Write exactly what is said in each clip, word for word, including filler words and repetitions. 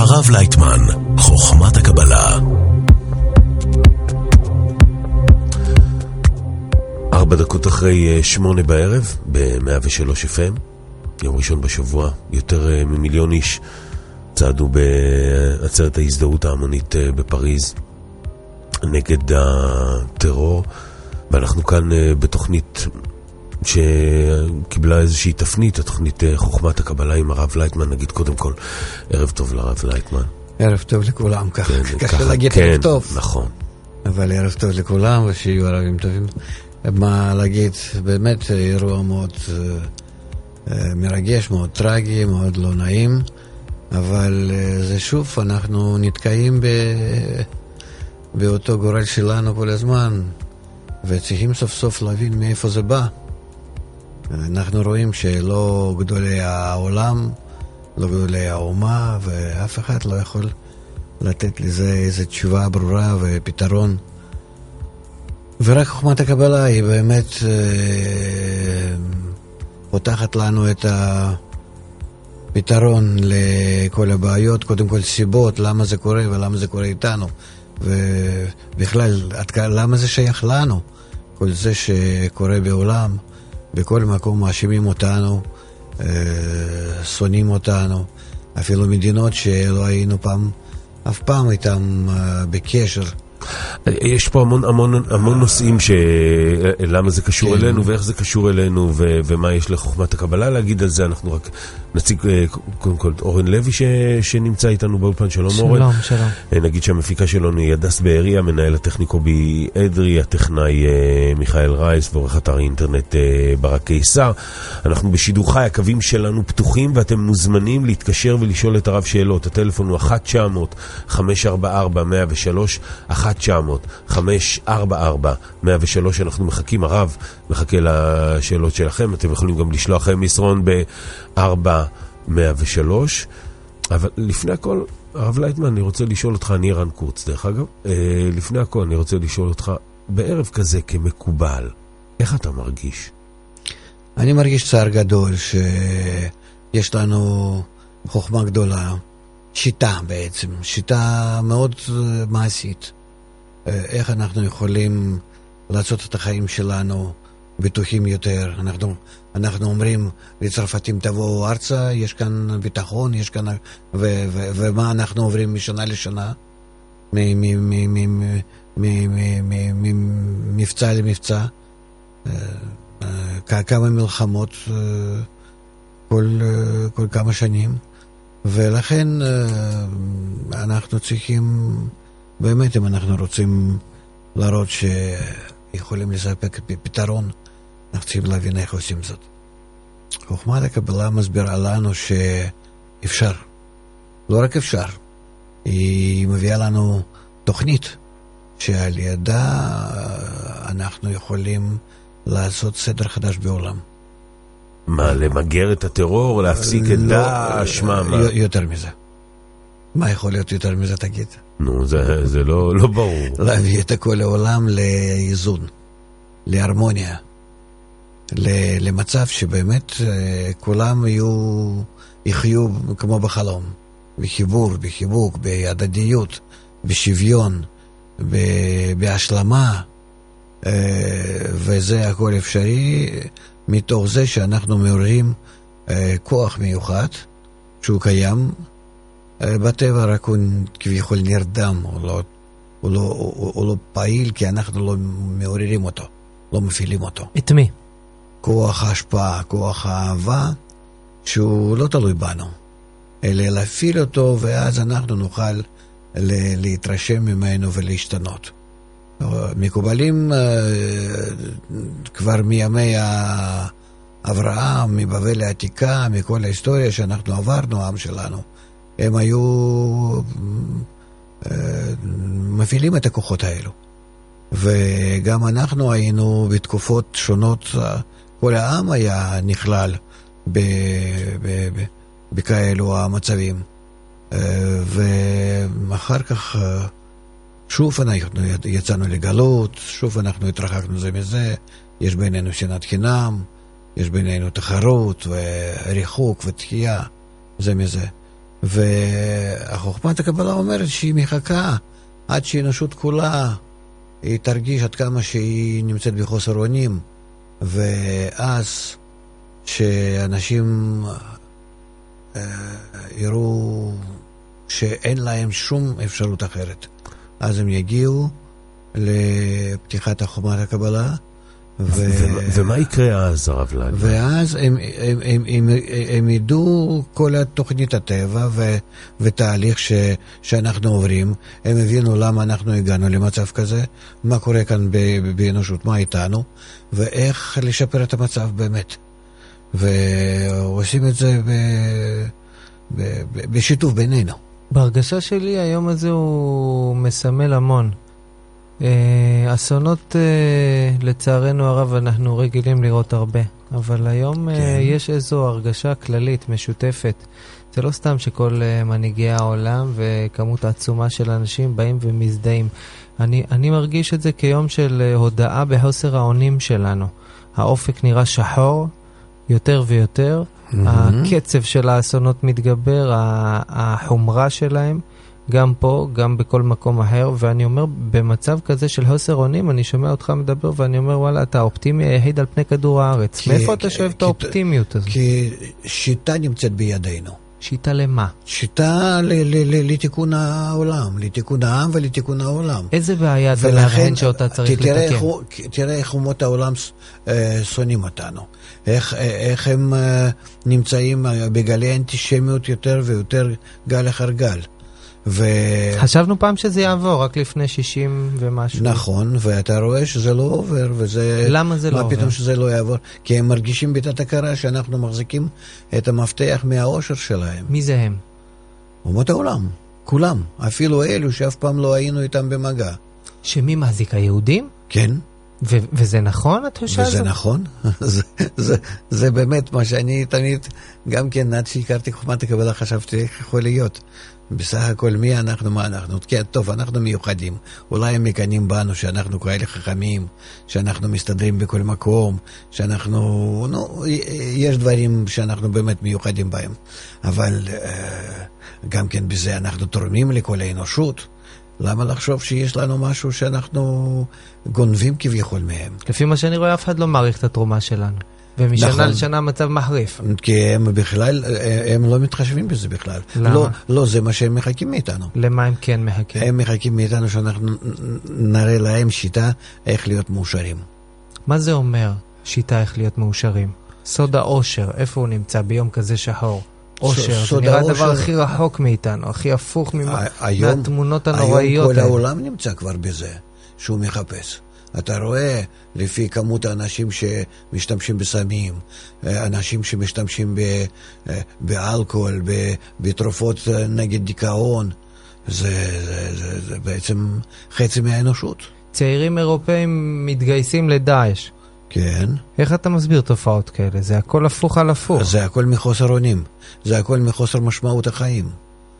הרב לייטמן, חוכמת הקבלה. ארבע דקות אחרי שמונה בערב, ב-מאה ושלוש אף אם, יום ראשון בשבוע, יותר ממיליון איש צעדו בעצרת ההזדהות ההמונית בפריז נגד הטרור, ואנחנו כאן בתוכנית שקיבלה איזושהי תפנית, התוכנית חוכמת הקבלה עם הרב לייטמן. נגיד קודם כל, ערב טוב לרב לייטמן. ערב טוב לכולם, ככה, כן, קשה ככה, להגיד כן, ערב טוב. נכון. אבל ערב טוב לכולם, ושיהיו ערבים טובים. מה להגיד, באמת אירוע מאוד uh, מרגש, מאוד טרגי, מאוד לא נעים, אבל uh, זה שוב, אנחנו נתקעים ב... באותו גורל שלנו כל הזמן, וצריכים סוף סוף להבין מאיפה זה בא. אנחנו רואים שלא גדולי העולם, לא גדולי האומה, ואף אחד לא יכול לתת לזה איזו תשובה ברורה ופתרון. ורק חוכמת הקבלה היא באמת אה, פותחת לנו את הפתרון לכל הבעיות, קודם כל סיבות, למה זה קורה ולמה זה קורה איתנו, ובכלל, למה זה שייך לנו, כל זה שקורה בעולם, בכל מקום מאשימים אותנו, אה, שונאים אותנו, אפילו מדינות שלא היינו פעם, אף פעם איתם אה, בקשר. יש פה המון המון המון נושאים שלמה זה קשור כן. אלינו ואיך זה קשור אלינו ו- ומה יש לחוכמת הקבלה להגיד על זה. אנחנו רק נציג קודם כל אורן לוי ש- שנמצא איתנו באולפן. שלום, שלום אורן. שלום. נגיד שהמפיקה שלנו היא הדס בארי, המנהל הטכניקו בי אדרי, הטכנאי מיכאל רייס ועורך אתר אינטרנט ברק קיסר. אנחנו בשידור חי, הקווים שלנו פתוחים ואתם מוזמנים להתקשר ולשאול את הרב שאלות. הטלפון הוא אחת תשע מאות חמש ארבע ארבע מאה ושלוש, אחת תשע מאות חמש ארבע ארבע מאה ושלוש. אנחנו מחכים, הרב מחכה לשאלות שלכם. אתם יכולים גם לשלוח לכם מסרון ב-ארבע מאה ושלוש. אבל לפני הכל, הרב לייטמן, אני רוצה לשאול אותך, אני רן קורץ דרך אגב, לפני הכל אני רוצה לשאול אותך, בערב כזה כמקובל, איך אתה מרגיש? אני מרגיש צער גדול שיש לנו חוכמה גדולה, שיטה בעצם, שיטה מאוד מעשית, איך אנחנו יכולים לעשות את החיים שלנו בטוחים יותר. אנחנו, אנחנו אומרים לצרפתים תבואו ארצה, יש כאן ביטחון, יש כאן, ו, ו, ומה אנחנו עוברים משנה לשנה, ממבצע למבצע, כמה מלחמות כל, כל כמה שנים, ולכן אנחנו צריכים, באמת אם אנחנו רוצים להראות שיכולים לספק פתרון, אנחנו צריכים להבין איך עושים זאת. חוכמת הקבלה מסבירה לנו שאפשר, לא רק אפשר, היא מביאה לנו תוכנית שעל ידה אנחנו יכולים לעשות סדר חדש בעולם. מה, למגר את הטרור, להפסיק את דאעש, מה? יותר מזה. מה יכול להיות יותר מזה, תגיד? נו, זה, זה לא, לא ברור. להביא את כל העולם לאיזון, להרמוניה, למצב שבאמת כולם יהיו, יחיו כמו בחלום, בחיבור, בחיבוק, בהדדיות, בשוויון, בהשלמה, וזה הכל אפשרי מתוך זה שאנחנו מעוררים כוח מיוחד שהוא קיים בטבע, רק הוא כביכול נרדם, הוא לא, הוא לא, הוא, הוא לא פעיל כי אנחנו לא מעוררים אותו, לא מפעילים אותו. את מי? כוח ההשפעה, כוח האהבה, שהוא לא תלוי בנו, אלא להפעיל אותו, ואז אנחנו נוכל להתרשם ממנו ולהשתנות. מקובלים כבר מימי אברהם, מבבל העתיקה, מכל ההיסטוריה שאנחנו עברנו, העם שלנו, הם היו מפעילים את הכוחות האלו. וגם אנחנו היינו בתקופות שונות, כל העם היה נכלל בכאלו המצבים. ואחר כך שוב אנחנו יצאנו לגלות, שוב אנחנו התרחקנו זה מזה, יש בינינו שנאת חינם, יש בינינו תחרות וריחוק ותחייה זה מזה. והחוכמת הקבלה אומרת שהיא מחכה עד שהאנושות כולה היא תרגיש עד כמה שהיא נמצאת בחוסר אונים, ואז שאנשים אה, יראו שאין להם שום אפשרות אחרת, אז הם יגיעו לפתיחת חוכמת הקבלה. ו... ו... ומה יקרה אז, הרב לנג? ואז הם, הם, הם, הם, הם ידעו כל התוכנית הטבע ו... ותהליך ש... שאנחנו עוברים. הם הבינו למה אנחנו הגענו למצב כזה, מה קורה כאן ב... באנושות, מה איתנו, ואיך לשפר את המצב באמת. ועושים את זה ב... ב... ב... בשיתוף בינינו. בהרגשה שלי היום הזה הוא מסמל המון. אסונות לצערנו הרב אנחנו רגילים לראות הרבה, אבל היום יש איזו הרגשה כללית משותפת. זה לא סתם שכל מנהיגי העולם וכמות העצומה של אנשים באים ומזדהים. אני, אני מרגיש את זה כיום של הודעה בחוסר האונים שלנו. האופק נראה שחור יותר ויותר, mm-hmm. הקצב של האסונות מתגבר, החומרה שלהם, גם פה, גם בכל מקום אחר, ואני אומר, במצב כזה של חוסר אונים, אני שומע אותך מדבר, ואני אומר, וואלה, אתה אופטימי היחיד על פני כדור הארץ. כי, מאיפה אתה שואב את האופטימיות הזאת? כי שיטה נמצאת בידינו. שיטה למה? שיטה לתיקון העולם, לתיקון העם ולתיקון העולם. איזה בעיה אתה להבין שאותה צריך לתקן? תראה איך אומות העולם שונאים אותנו. איך, איך הם נמצאים בגלי אנטישמיות יותר ויותר גל אחר גל. ו... חשבנו פעם שזה יעבור, רק לפני שישים ומשהו. נכון, ואתה רואה שזה לא עובר, וזה... למה זה לא עובר? מה פתאום שזה לא יעבור? כי הם מרגישים בתת הכרה שאנחנו מחזיקים את המפתח מהאושר שלהם. מי זה הם? אומות העולם, כולם, אפילו אלו שאף פעם לא היינו איתם במגע. שמי מחזיק, היהודים? כן. ו- וזה נכון, את חושבת? וזה נכון. זה, זה, זה באמת מה שאני תמיד, גם כן, עד שהכרתי חוכמת הקבלה, חשבתי איך יכול להיות. בסך הכל מי אנחנו, מה אנחנו? כן, טוב, אנחנו מיוחדים. אולי הם מקנים בנו שאנחנו כאלה חכמים, שאנחנו מסתדרים בכל מקום, שאנחנו, נו, יש דברים שאנחנו באמת מיוחדים בהם. אבל גם כן בזה אנחנו תורמים לכל האנושות. למה לחשוב שיש לנו משהו שאנחנו גונבים כביכול מהם? לפי מה שאני רואה, אף אחד לא מעריך את התרומה שלנו. ומשנה נכון. לשנה המצב מחריף. כי הם בכלל, הם לא מתחשבים בזה בכלל. למה? לא, לא זה מה שהם מחכים מאיתנו. למה הם כן מחכים? הם מחכים מאיתנו שאנחנו נראה להם שיטה איך להיות מאושרים. מה זה אומר שיטה איך להיות מאושרים? סוד האושר, איפה הוא נמצא ביום כזה שחור? אושר, זה נראה הדבר הכי רחוק מאיתנו, הכי הפוך מהתמונות הנוראיות. היום כל העולם נמצא כבר בזה, שהוא מחפש. אתה רואה לפי כמות האנשים שמשתמשים בסמים, אנשים שמשתמשים באלכוהול, בתרופות נגד דיכאון, זה, זה, זה, זה בעצם חצי מהאנושות. צעירים אירופאים מתגייסים לדאעש. כן. איך אתה מסביר תופעות כאלה? זה הכל הפוך על הפוך. זה הכל מחוסר אונים. זה הכל מחוסר משמעות החיים.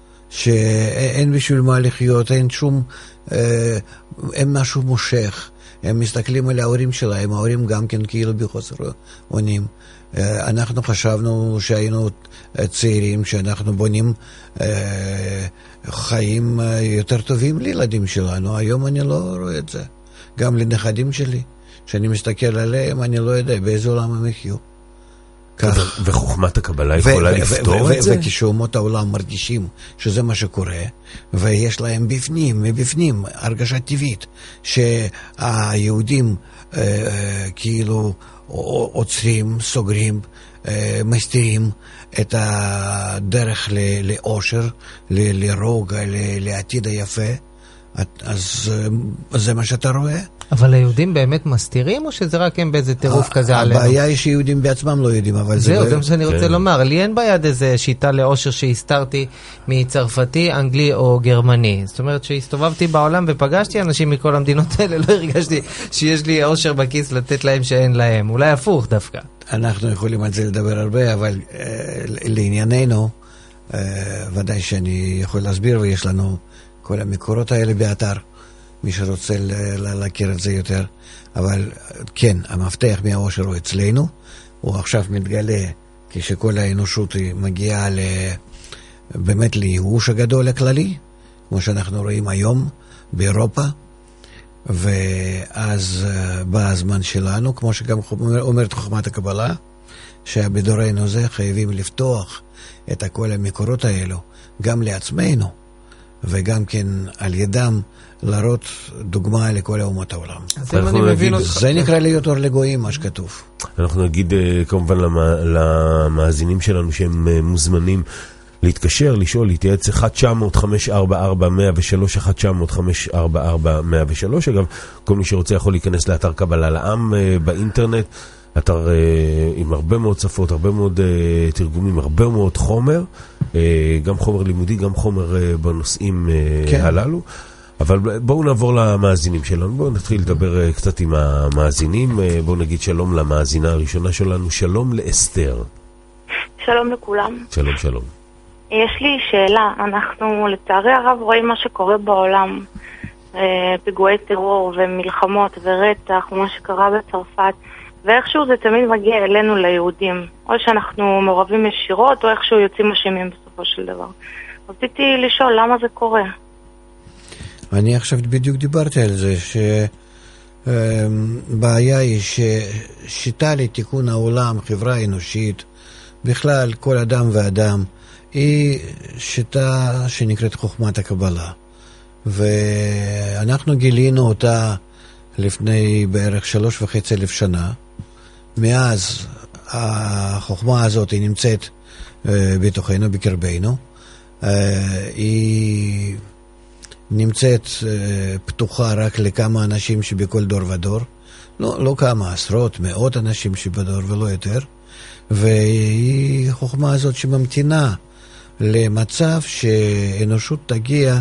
שאין בשביל מה לחיות, אין שום, אה, אין משהו מושך. הם מסתכלים על ההורים שלהם, ההורים גם כן כאילו בחוסר אונים. אה, אנחנו חשבנו שהיינו צעירים, שאנחנו בונים אה, חיים יותר טובים לילדים שלנו. היום אני לא רואה את זה. גם לנכדים שלי. כשאני מסתכל עליהם, אני לא יודע באיזה עולם הם יחיו. וחוכמת הקבלה יכולה לפתור את זה? וכשאומות העולם מרגישים שזה מה שקורה, ויש להם בפנים, מבפנים, הרגשה טבעית, שהיהודים כאילו עוצרים, סוגרים, מסתירים את הדרך לאושר, לרוגע, לעתיד היפה, אז זה מה שאתה רואה? אבל היהודים באמת מסתירים, או שזה רק הם באיזה טירוף כזה עלינו? הבעיה היא שיהודים בעצמם לא יודעים, אבל זה... זהו, זה מה שאני רוצה לומר. לי אין ביד איזה שיטה לאושר שהסתרתי מצרפתי, אנגלי או גרמני. זאת אומרת שהסתובבתי בעולם ופגשתי אנשים מכל המדינות האלה, לא הרגשתי שיש לי אושר בכיס לתת להם שאין להם. אולי הפוך דווקא. אנחנו יכולים על זה לדבר הרבה, אבל לענייננו, ודאי שאני יכול להסביר, ויש לנו כל המקורות האלה באתר. מי שרוצה להכיר את זה יותר. אבל כן, המפתח מהאושר הוא אצלנו, הוא עכשיו מתגלה כשכל האנושות מגיעה באמת לייאוש הגדול הכללי, כמו שאנחנו רואים היום באירופה, ואז בא הזמן שלנו, כמו שגם אומרת חוכמת הקבלה, שבדורנו זה חייבים לפתוח את כל המקורות האלו, גם לעצמנו, וגם כן על ידם להראות דוגמה לכל אומות העולם. זה נקרא להיות אור לגויים, מה שכתוב. אנחנו נגיד כמובן למאזינים שלנו שהם מוזמנים להתקשר, לשאול, להתייעץ אחת תשע מאות חמש ארבע ארבע מאה ושלוש, אחת תשע מאות חמש ארבע ארבע מאה ושלוש. אגב, כל מי שרוצה יכול להיכנס לאתר קבלה לעם באינטרנט, אתר עם הרבה מאוד שפות, הרבה מאוד תרגומים, הרבה מאוד חומר, גם חומר לימודי, גם חומר בנושאים כן. הללו. אבל בואו נעבור למאזינים שלנו, בואו נתחיל לדבר קצת עם המאזינים, בואו נגיד שלום למאזינה הראשונה שלנו, שלום לאסתר. שלום לכולם. שלום, שלום. יש לי שאלה, אנחנו לצערי הרב רואים מה שקורה בעולם, פיגועי טרור ומלחמות ורצח ומה שקרה בצרפת, ואיכשהו זה תמיד מגיע אלינו ליהודים, או שאנחנו מעורבים ישירות או איכשהו יוצאים אשמים בסופו של דבר. רציתי לשאול למה זה קורה. אני עכשיו בדיוק דיברתי על זה, שבעיה היא ששיטה לתיקון העולם, חברה אנושית, בכלל כל אדם ואדם, היא שיטה שנקראת חוכמת הקבלה. ואנחנו גילינו אותה לפני בערך שלוש וחצי אלף שנה. מאז החוכמה הזאת היא נמצאת בתוכנו, בקרבנו. היא נמצאת פתוחה רק לכמה אנשים שבכל דור ודור. לא, לא כמה, עשרות, מאות אנשים שבדור ולא יותר. והיא חוכמה הזאת שממתינה למצב שאנושות תגיע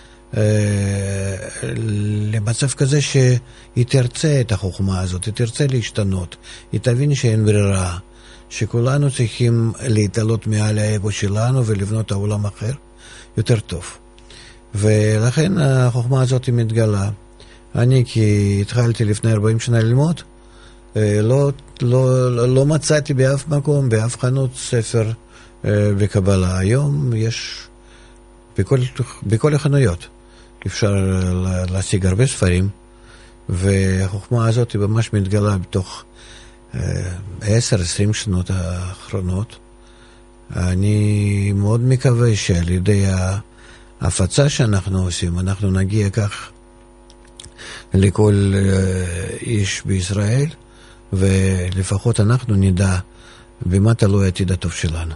למצב כזה שהיא תרצה את החוכמה הזאת, היא תרצה להשתנות, היא תבין שאין ברירה, שכולנו צריכים להתעלות מעל האגו שלנו ולבנות העולם אחר יותר טוב. ולכן החוכמה הזאת היא מתגלה. אני כי התחלתי לפני ארבעים שנה ללמוד, לא, לא, לא מצאתי באף מקום, באף חנות ספר בקבלה. היום יש בכל, בכל החנויות אפשר להשיג הרבה ספרים, והחוכמה הזאת היא ממש מתגלה בתוך עשר עשרים שנות האחרונות. אני מאוד מקווה שעל ידי ההפצה שאנחנו עושים, אנחנו נגיע כך לכל איש בישראל, ולפחות אנחנו נדע במה תלוי העתיד הטוב שלנו.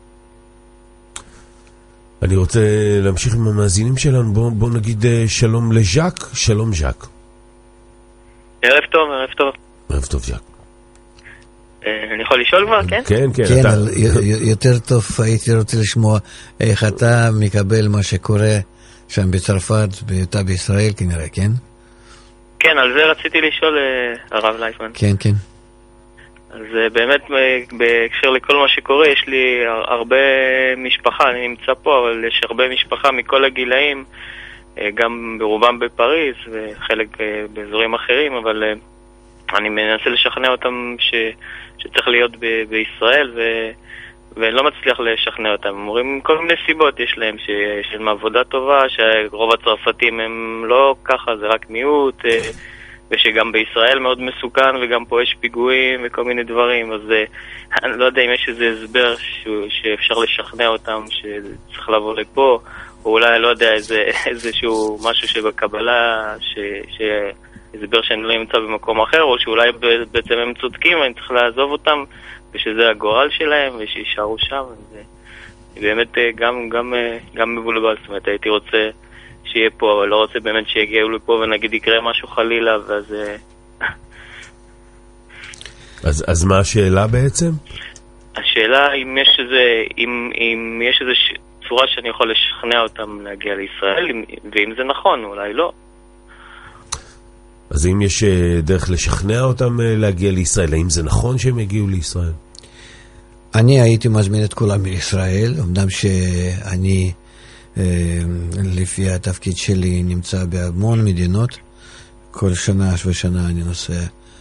אני רוצה להמשיך עם המאזינים שלנו. בואו בוא נגיד שלום לז'ק. שלום ז'ק. ערב טוב, ערב טוב. ערב טוב ז'ק. אני יכול לשאול כבר, כן? כן, כן. כן, אתה... יותר טוב הייתי רוצה לשמוע איך אתה מקבל מה שקורה שם בצרפת, ואתה בישראל כנראה, כן? כן, על זה רציתי לשאול הרב לייפמן. כן, כן. אז באמת בהקשר לכל מה שקורה, יש לי הרבה משפחה, אני נמצא פה, אבל יש הרבה משפחה מכל הגילאים, גם ברובם בפריז וחלק באזורים אחרים, אבל אני מנסה לשכנע אותם ש, שצריך להיות ב, בישראל, ו, ואני לא מצליח לשכנע אותם. הם אומרים כל מיני סיבות יש להם, שיש להם עבודה טובה, שרוב הצרפתים הם לא ככה, זה רק מיעוט, ושגם בישראל מאוד מסוכן, וגם פה יש פיגועים וכל מיני דברים, אז אני לא יודע אם יש איזה הסבר ש, שאפשר לשכנע אותם שצריך לבוא לפה, או אולי לא יודע איזה, איזשהו משהו שבקבלה ש... ש הסבר שאני לא אמצא במקום אחר, או שאולי בעצם הם צודקים ואני צריך לעזוב אותם ושזה הגורל שלהם ושישארו שם. באמת גם, גם, גם מבולבל, זאת אומרת הייתי רוצה שיהיה פה, אבל לא רוצה באמת שיגיעו לפה ונגיד יקרה משהו חלילה, ואז... אז, אז מה השאלה בעצם? השאלה אם יש איזה, אם, אם יש איזה צורה שאני יכול לשכנע אותם להגיע לישראל, ואם זה נכון, אולי לא. אז אם יש דרך לשכנע אותם להגיע לישראל, האם זה נכון שהם יגיעו לישראל? אני הייתי מזמין את כולם לישראל, אמנם שאני לפי התפקיד שלי נמצא בהמון מדינות, כל שנה ושנה אני נוסע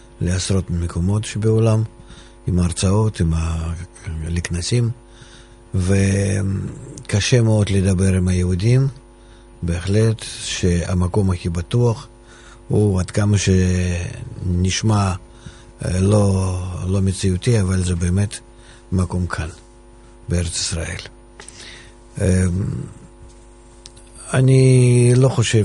לעשרות מקומות שבעולם, עם הרצאות, עם לכנסים, וקשה מאוד לדבר עם היהודים, בהחלט שהמקום הכי בטוח הוא עד כמה שנשמע לא, לא מציאותי, אבל זה באמת מקום כאן, בארץ ישראל. אני לא חושב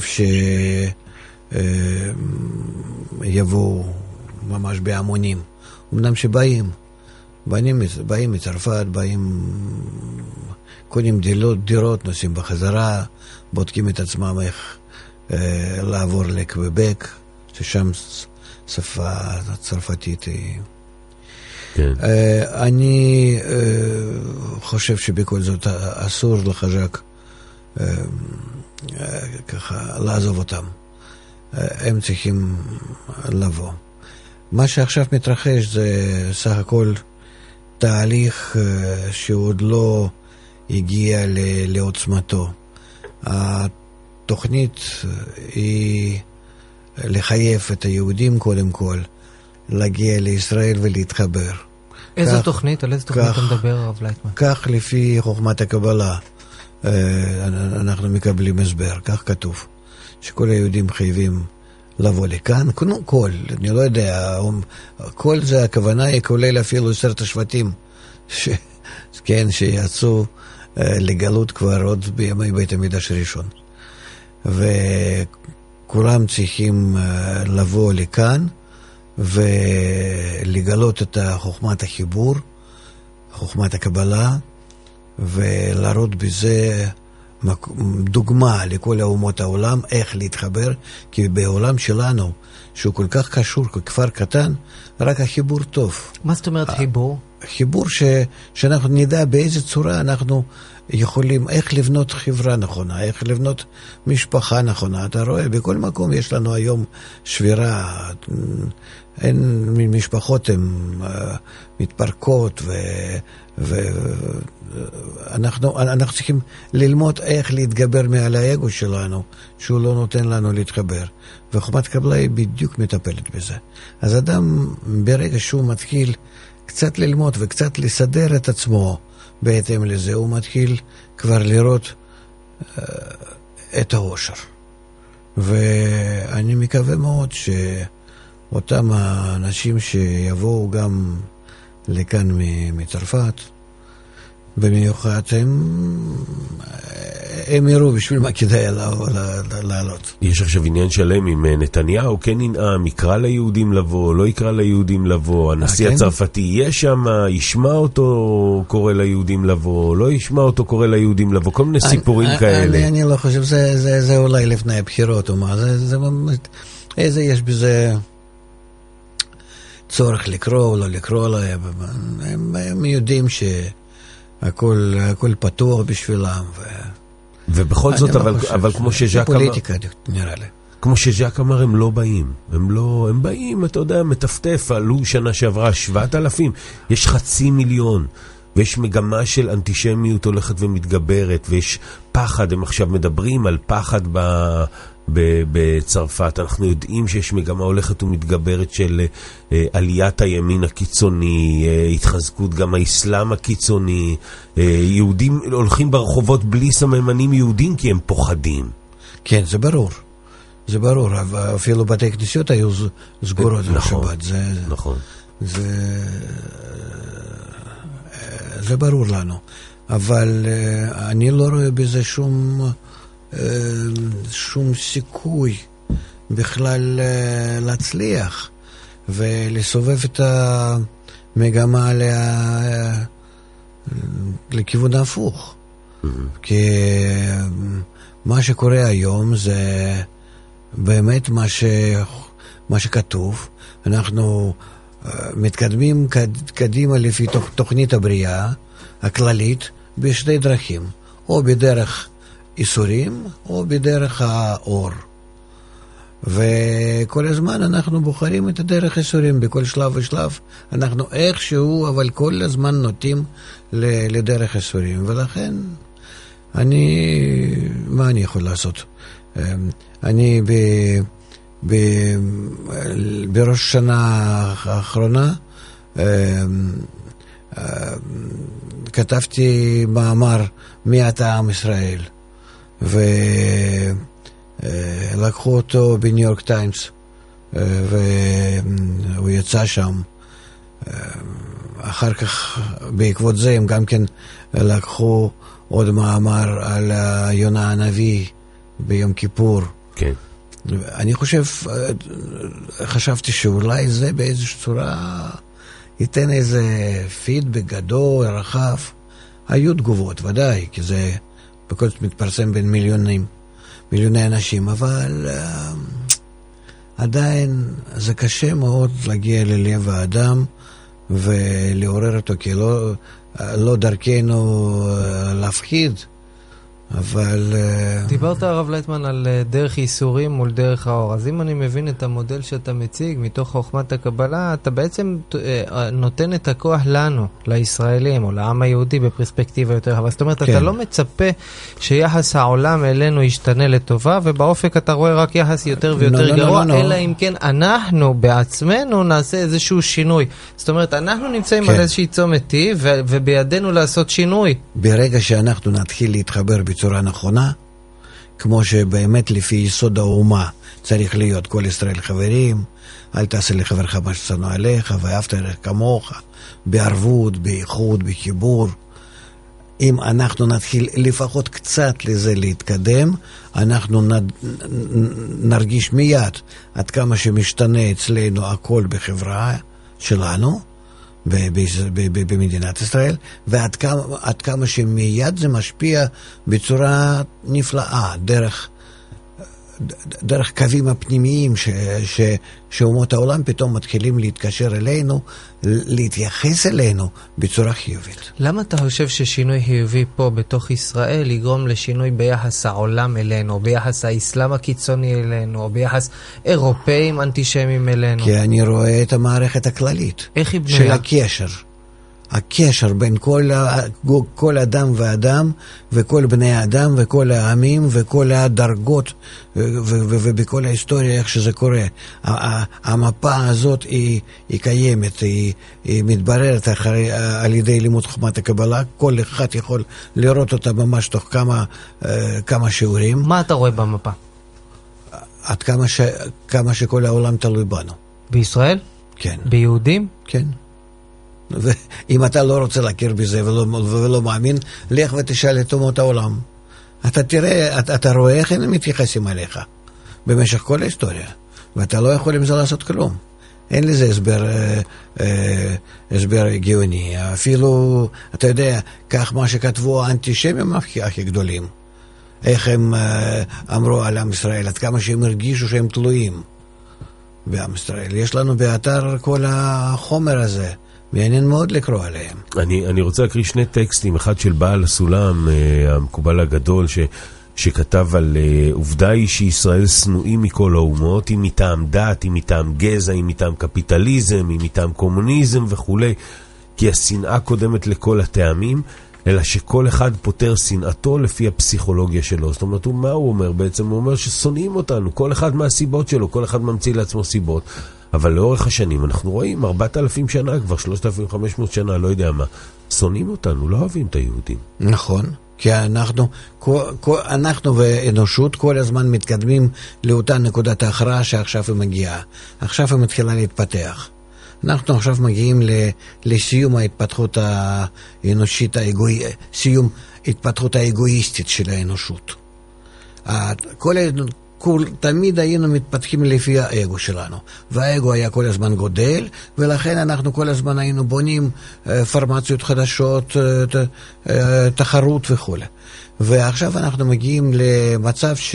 שיבואו ממש בהמונים, אמנם שבאים, באים, באים מצרפת, באים, קונים דירות, דירות, נוסעים בחזרה, בודקים את עצמם איך אה, לעבור לקוויבק, ששם שפה צרפתית היא... כן. אה, אני אה, חושב שבכל זאת אסור לחזק אה, אה, ככה לעזוב אותם. אה, הם צריכים לבוא. מה שעכשיו מתרחש זה סך הכל תהליך אה, שעוד לא הגיע ל- לעוצמתו. התוכנית היא לחייב את היהודים קודם כל להגיע לישראל ולהתחבר. איזו כך, תוכנית? על איזה תוכנית אתה מדבר, הרב לייטמן? כך לפי חוכמת הקבלה אנחנו מקבלים הסבר, כך כתוב, שכל היהודים חייבים לבוא לכאן, קודם כל, אני לא יודע, כל זה הכוונה היא כולל אפילו עשרת השבטים, ש... כן, שיצאו לגלות כבר עוד בימי בית המקדש הראשון. וכולם צריכים לבוא לכאן ולגלות את חוכמת החיבור, חוכמת הקבלה, ולהראות בזה דוגמה לכל האומות העולם איך להתחבר, כי בעולם שלנו, שהוא כל כך קשור ככפר קטן, רק החיבור טוב. מה זאת אומרת חיבור? חיבור ש, שאנחנו נדע באיזה צורה אנחנו יכולים, איך לבנות חברה נכונה, איך לבנות משפחה נכונה. אתה רואה, בכל מקום יש לנו היום שבירה, אין, משפחות הן uh, מתפרקות, ו, ואנחנו אנחנו צריכים ללמוד איך להתגבר מעל האגו שלנו, שהוא לא נותן לנו להתחבר. וחוכמת קבלה היא בדיוק מטפלת בזה. אז אדם, ברגע שהוא מתחיל קצת ללמוד וקצת לסדר את עצמו בהתאם לזה, הוא מתחיל כבר לראות uh, את האושר. ואני מקווה מאוד שאותם האנשים שיבואו גם לכאן מצרפת, במיוחד הם, הם יראו בשביל מה כדאי לעלות. יש עכשיו עניין שלם עם נתניהו, כן ינאם, יקרא ליהודים לבוא, לא יקרא ליהודים לבוא, הנשיא הצרפתי יהיה שם, ישמע אותו קורא ליהודים לבוא, לא ישמע אותו קורא ליהודים לבוא, כל מיני סיפורים כאלה. אני לא חושב, זה אולי לפני הבחירות, איזה יש בזה צורך לקרוא או לא לקרוא להם, הם יודעים ש... הכל, הכל פתוח בשבילם. ו... ובכל זאת, אבל, אבל כמו שז'ק אמר... פוליטיקה, נראה לי. כמו שז'ק אמר, הם לא באים. הם לא, הם באים, אתה יודע, מטפטף, עלו שנה שעברה שבעת אלפים. יש חצי מיליון. ויש מגמה של אנטישמיות הולכת ומתגברת, ויש פחד, הם עכשיו מדברים על פחד ב... בצרפת. אנחנו יודעים שיש מגמה הולכת ומתגברת של אה, עליית הימין הקיצוני, אה, התחזקות גם האסלאם הקיצוני, אה, יהודים הולכים ברחובות בלי סממנים יהודים כי הם פוחדים. כן, זה ברור. זה ברור, אפילו בתי כנסיות היו סגורות נכון, בשבת. זה, נכון. זה, זה ברור לנו. אבל אני לא רואה בזה שום... שום סיכוי בכלל להצליח ולסובב את המגמה לכיוון ההפוך. כי מה שקורה היום זה באמת מה ש... מה שכתוב. אנחנו מתקדמים קדימה לפי תוכנית הבריאה הכללית בשתי דרכים, או בדרך איסורים או בדרך האור. וכל הזמן אנחנו בוחרים את הדרך איסורים, בכל שלב ושלב אנחנו איכשהו, אבל כל הזמן נוטים לדרך איסורים. ולכן אני, מה אני יכול לעשות? אני ב, ב, בראש שנה האחרונה כתבתי מאמר מי אתה עם ישראל, ולקחו אותו בניו יורק טיימס, והוא יצא שם. אחר כך, בעקבות זה, הם גם כן לקחו עוד מאמר על יונה הנביא ביום כיפור. כן. אני חושב, חשבתי שאולי זה באיזושהי צורה ייתן איזה פידבק גדול, רחב. היו תגובות, ודאי, כי זה בכל זאת מתפרסם בין מיליונים, מיליוני אנשים, אבל uh, עדיין זה קשה מאוד להגיע ללב האדם ולעורר אותו, כי לא, לא דרכנו uh, להפחיד, אבל... דיברת הרב לייטמן על דרך ייסורים מול דרך האור. אז אם אני מבין את המודל שאתה מציג מתוך חוכמת הקבלה, אתה בעצם נותן את הכוח לנו, לישראלים או לעם היהודי בפרספקטיבה יותר רחבה. זאת אומרת, כן. אתה לא מצפה שיחס העולם אלינו ישתנה לטובה, ובאופק אתה רואה רק יחס יותר ויותר no, גרוע, no, no, no, אלא no. אם כן אנחנו בעצמנו נעשה איזשהו שינוי. זאת אומרת, אנחנו נמצאים כן. על איזושהי צומת T, ו- ובידינו לעשות שינוי. ברגע שאנחנו נתחיל להתחבר בצורה נכונה, כמו שבאמת לפי יסוד האומה צריך להיות כל ישראל חברים, אל תעשה לחברך מה ששנוא עליך, ואהבת לרעך כמוך, בערבות, באיחוד, בחיבור. אם אנחנו נתחיל לפחות קצת לזה להתקדם, אנחנו נד... נרגיש מיד עד כמה שמשתנה אצלנו הכל בחברה שלנו, במדינת ישראל, ועד כמה, עד כמה שמיד זה משפיע בצורה נפלאה, דרך, דרך קווים הפנימיים ש, ש, שאומות העולם פתאום מתחילים להתקשר אלינו, להתייחס אלינו בצורה חיובית. למה אתה חושב ששינוי חיובי פה בתוך ישראל יגרום לשינוי ביחס העולם אלינו, או ביחס האסלאם הקיצוני אלינו, או ביחס אירופאים אנטישמים אלינו? כי אני רואה את המערכת הכללית. איך היא בנויה? של הקשר. הקשר בין כל, כל אדם ואדם, וכל בני האדם, וכל העמים, וכל הדרגות, ובכל ההיסטוריה, איך שזה קורה. המפה הזאת היא, היא קיימת, היא, היא מתבררת אחרי, על ידי לימוד חוכמת הקבלה. כל אחד יכול לראות אותה ממש תוך כמה, כמה שיעורים. מה אתה רואה במפה? עד כמה, ש, כמה שכל העולם תלוי בנו. בישראל? כן. ביהודים? כן. ואם אתה לא רוצה להכיר בזה ולא, ולא מאמין, לך ותשאל את אומות העולם. אתה תראה, אתה, אתה רואה איך הם מתייחסים עליך במשך כל ההיסטוריה, ואתה לא יכול עם זה לעשות כלום. אין לזה הסבר, אה, אה, הסבר הגיוני. אפילו, אתה יודע, כך מה שכתבו האנטישמים הכי, הכי גדולים, איך הם אה, אמרו על עם ישראל, עד כמה שהם הרגישו שהם תלויים בעם ישראל. יש לנו באתר כל החומר הזה. מעניין מאוד לקרוא עליהם. אני, אני רוצה להקריא שני טקסטים, אחד של בעל הסולם, המקובל הגדול, ש, שכתב על עובדה היא שישראל שנואים מכל האומות, היא מטעם דת, היא מטעם גזע, היא מטעם קפיטליזם, היא מטעם קומוניזם וכו', כי השנאה קודמת לכל הטעמים, אלא שכל אחד פותר שנאתו לפי הפסיכולוגיה שלו. זאת אומרת, מה הוא אומר בעצם? הוא אומר ששונאים אותנו, כל אחד מהסיבות שלו, כל אחד ממציא לעצמו סיבות. אבל לאורך השנים אנחנו רואים ארבעת אלפים שנה, כבר שלושת אלפים וחמש מאות שנה, לא יודע מה, שונאים אותנו, לא אוהבים את היהודים. נכון, כי אנחנו, כל, כל, אנחנו ואנושות כל הזמן מתקדמים לאותה נקודת ההכרעה שעכשיו היא מגיעה. עכשיו היא מתחילה להתפתח. אנחנו עכשיו מגיעים לסיום ההתפתחות האנושית, סיום התפתחות האגואיסטית של האנושות. כל כל, תמיד היינו מתפתחים לפי האגו שלנו, והאגו היה כל הזמן גודל, ולכן אנחנו כל הזמן היינו בונים פרמציות חדשות, תחרות וכו'. ועכשיו אנחנו מגיעים למצב ש,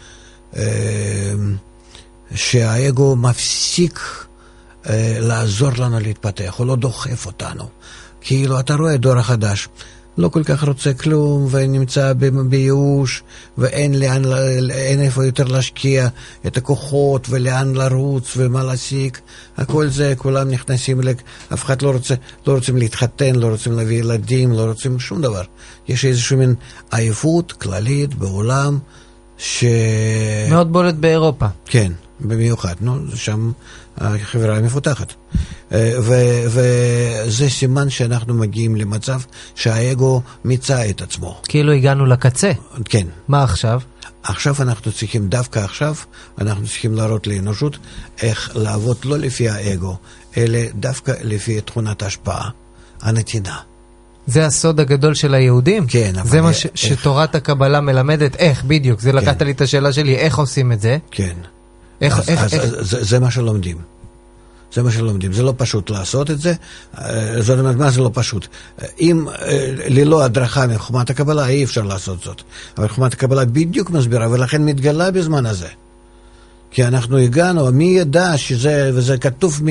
שהאגו מפסיק לעזור לנו להתפתח, הוא לא דוחף אותנו. כאילו אתה רואה דור החדש, לא כל כך רוצה כלום, ונמצא בייאוש, ואין לאן, אין איפה יותר להשקיע את הכוחות, ולאן לרוץ, ומה להשיג. הכל זה, כולם נכנסים, לק... אף אחד לא רוצה, לא רוצים להתחתן, לא רוצים להביא ילדים, לא רוצים שום דבר. יש איזושהי מין עייפות כללית בעולם, ש... מאוד בולט באירופה. כן, במיוחד, נו, שם החברה מפותחת. וזה סימן שאנחנו מגיעים למצב שהאגו מיצה את עצמו. כאילו הגענו לקצה. כן. מה עכשיו? עכשיו אנחנו צריכים, דווקא עכשיו, אנחנו צריכים להראות לאנושות איך לעבוד לא לפי האגו, אלא דווקא לפי תכונת ההשפעה, הנתינה. זה הסוד הגדול של היהודים? כן. זה מה ש- שתורת הקבלה מלמדת? איך, בדיוק. זה לקחת כן. לי את השאלה שלי, איך עושים את זה? כן. איך, אז, איך, אז, איך... זה, זה מה שלומדים. זה מה שלומדים. זה לא פשוט לעשות את זה. זאת אומרת, מה זה לא פשוט? אם ללא הדרכה מחוכמת הקבלה, אי אפשר לעשות זאת. אבל חוכמת הקבלה בדיוק מסבירה, ולכן מתגלה בזמן הזה. כי אנחנו הגענו, מי ידע שזה, וזה כתוב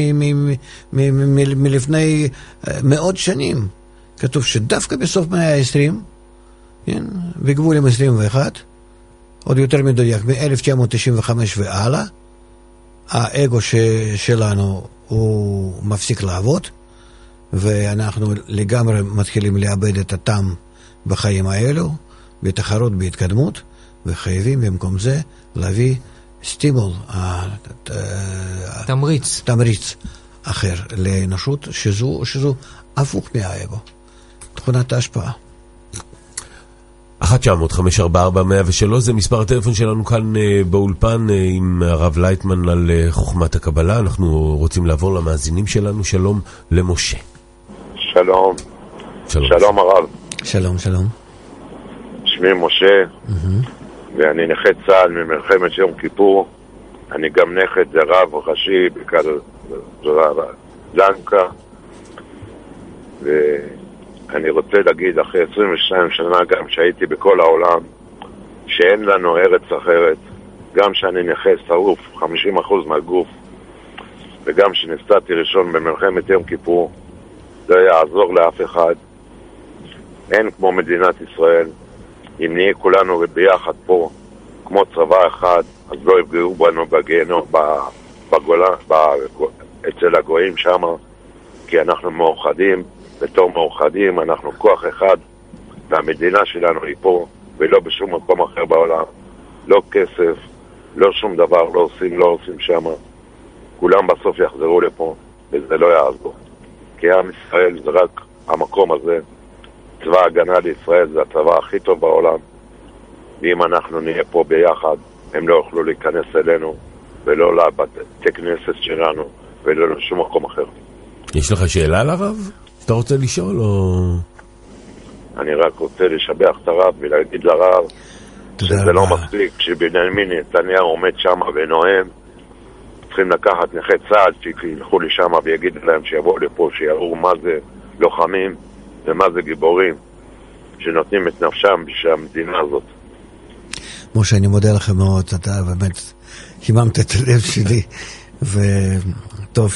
מלפני מאות שנים. כתוב שדווקא בסוף מאה ה-עשרים, כן, בגבולים עשרים ואחת, עוד יותר מדויק, מ-אלף תשע מאות תשעים וחמש והלאה, האגו ש- שלנו הוא מפסיק לעבוד, ואנחנו לגמרי מתחילים לאבד את הטעם בחיים האלו, בתחרות, בהתקדמות, וחייבים במקום זה להביא סטימול, תמריץ. תמריץ אחר לאנושות, שזו, שזו הפוך מהאגו, תכונת ההשפעה. אחת תשע אפס אפס חמש ארבע ארבע מאה ושלוש זה מספר הטלפון שלנו כאן באולפן עם הרב לייטמן על חוכמת הקבלה. אנחנו רוצים לעבור למאזינים שלנו. שלום למשה. שלום. שלום, שלום הרב. שלום, שלום. שמי משה, mm-hmm. ואני נכה צה"ל ממלחמת יום כיפור. אני גם נכד לרב ראשי בקזבלנקה, ואני רוצה להגיד אחרי עשרים ושתיים שנה גם שהייתי בכל העולם, שאין לנו ארץ אחרת, גם שאני נכה שרוף חמישים אחוז מהגוף, וגם שנסעתי ראשון במלחמת יום כיפור, לא יעזור לאף אחד. אין כמו מדינת ישראל. אם נהיה כולנו ביחד פה כמו צבא אחד, אז לא יפגעו בנו בגיהנום, בגולה, אצל הגויים שם, כי אנחנו מאוחדים. בתור מאוחדים אנחנו כוח אחד, והמדינה שלנו היא פה ולא בשום מקום אחר בעולם. לא כסף, לא שום דבר, לא עושים, לא עושים שם. כולם בסוף יחזרו לפה, וזה לא יעזור. כי עם ישראל זה רק המקום הזה. צבא הגנה לישראל זה הצבא הכי טוב בעולם, ואם אנחנו נהיה פה ביחד, הם לא יוכלו להיכנס אלינו, ולא לבתי כנסת שלנו, ולא לשום מקום אחר. יש לך שאלה לרב? אתה רוצה לשאול או... אני רק רוצה לשבח את הרב ולהגיד לרב שזה לא מספיק כשבנימין נתניהו עומד שם ונואם. צריכים לקחת נכי צה"ל שילכו לשם ויגיד להם שיבואו לפה, שיראו מה זה לוחמים ומה זה גיבורים שנותנים את נפשם בשביל המדינה הזאת. משה, אני מודה לכם מאוד, אתה באמת חיממת את הלב שלי, וטוב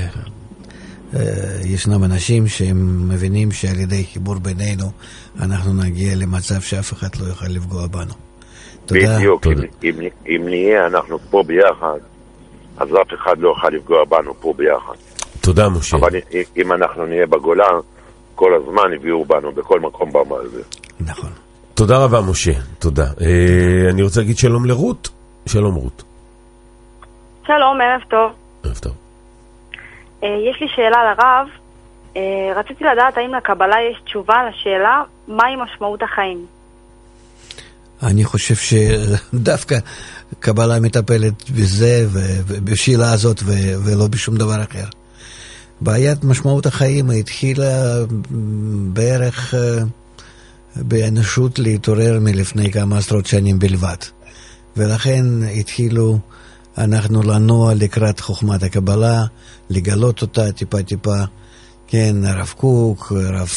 שישנם אנשים שהם מבינים שעל ידי חיבור בינינו אנחנו נגיע למצב שאף אחד לא יוכל לפגוע בנו. תודה. בדיוק, תודה. אם, אם, אם נהיה אנחנו פה ביחד, אז אף אחד לא יוכל לפגוע בנו פה ביחד. תודה משה. אבל אם אנחנו נהיה בגולה, כל הזמן יביאו בנו בכל מקום במה הזה. נכון. תודה רבה משה, תודה. אה, אני רוצה להגיד שלום לרות. שלום רות. שלום, ערב טוב. ערב טוב. אה, יש לי שאלה לרב. אה, רציתי לדעת האם לקבלה יש תשובה לשאלה מהי משמעות החיים. אני חושב שדווקא קבלה מטפלת בזה ובשאלה הזאת ולא בשום דבר אחר. בעיית משמעות החיים התחילה בערך באנושות להתעורר מלפני כמה עשרות שנים בלבד. ולכן התחילו אנחנו לנוע לקראת חוכמת הקבלה, לגלות אותה טיפה טיפה. כן, הרב קוק, הרב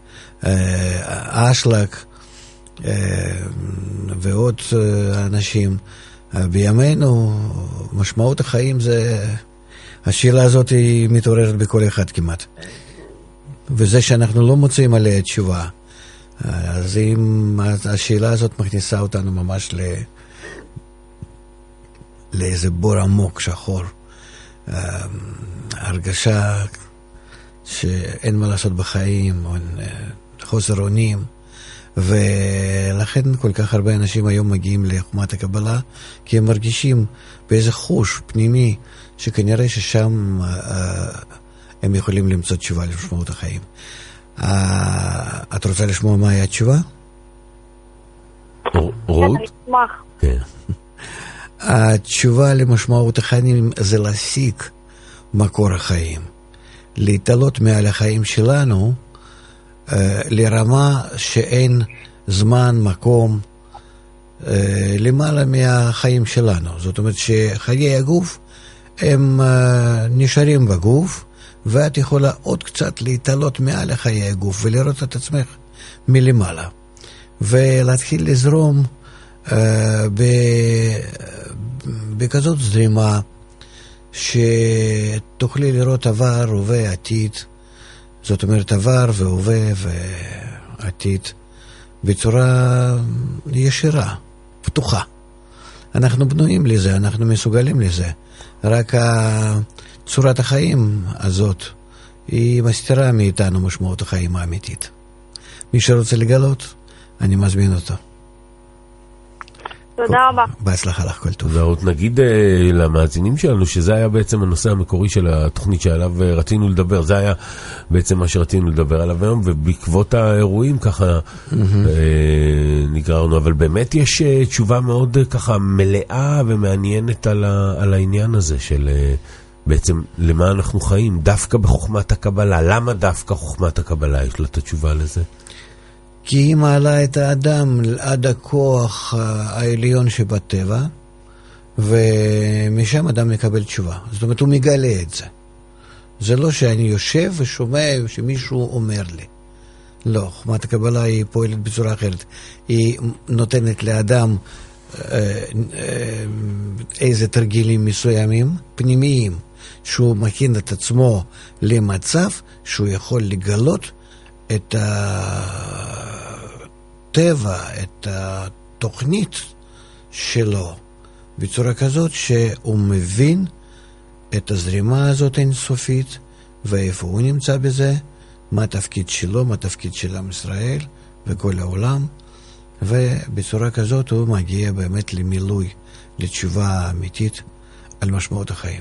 אשלג ועוד אנשים. בימינו משמעות החיים זה, השאלה הזאת היא מתעוררת בכל אחד כמעט, וזה שאנחנו לא מוצאים עליה תשובה, אז אם השאלה הזאת מכניסה אותנו ממש ל... לאיזה בור עמוק שחור, הרגשה שאין מה לעשות בחיים, חוסר אונים, ולכן כל כך הרבה אנשים היום מגיעים לחוכמת הקבלה, כי הם מרגישים באיזה חוש פנימי, שכנראה ששם הם יכולים למצוא תשובה למשמעות החיים. את רוצה לשמוע מה היה התשובה? רות? כן. התשובה למשמעות החיים זה להשיג מקור החיים. להתעלות מעל החיים שלנו לרמה שאין זמן, מקום, למעלה מהחיים שלנו. זאת אומרת שחיי הגוף הם נשארים בגוף, ואת יכולה עוד קצת להתעלות מעל חיי הגוף ולראות את עצמך מלמעלה. ולהתחיל לזרום בכזאת זרימה שתוכלי לראות עבר, הווה, עתיד. זאת אומרת עבר והווה ועתיד בצורה ישירה, פתוחה. אנחנו בנויים לזה, אנחנו מסוגלים לזה. רק צורת החיים הזאת היא מסתירה מאיתנו משמעות החיים האמיתית. מי שרוצה לגלות, אני מזמין אותו. תודה רבה. בהצלחה לך, כל טוב. ועוד נגיד למאזינים שלנו שזה היה בעצם הנושא המקורי של התוכנית שעליו רצינו לדבר. זה היה בעצם מה שרצינו לדבר עליו היום, ובעקבות האירועים ככה נגררנו. אבל באמת יש תשובה מאוד ככה מלאה ומעניינת על העניין הזה של בעצם למה אנחנו חיים, דווקא בחוכמת הקבלה. למה דווקא חוכמת הקבלה? יש לה את התשובה לזה. כי היא מעלה את האדם עד הכוח העליון שבטבע, ומשם אדם מקבל תשובה. זאת אומרת, הוא מגלה את זה. זה לא שאני יושב ושומע שמישהו אומר לי. לא, חוכמת הקבלה היא פועלת בצורה אחרת. היא נותנת לאדם איזה תרגילים מסוימים, פנימיים, שהוא מכין את עצמו למצב שהוא יכול לגלות את הטבע, את התוכנית שלו, בצורה כזאת שהוא מבין את הזרימה הזאת אינסופית, ואיפה הוא נמצא בזה, מה התפקיד שלו, מה התפקיד של עם ישראל וכל העולם, ובצורה כזאת הוא מגיע באמת למילוי, לתשובה אמיתית על משמעות החיים.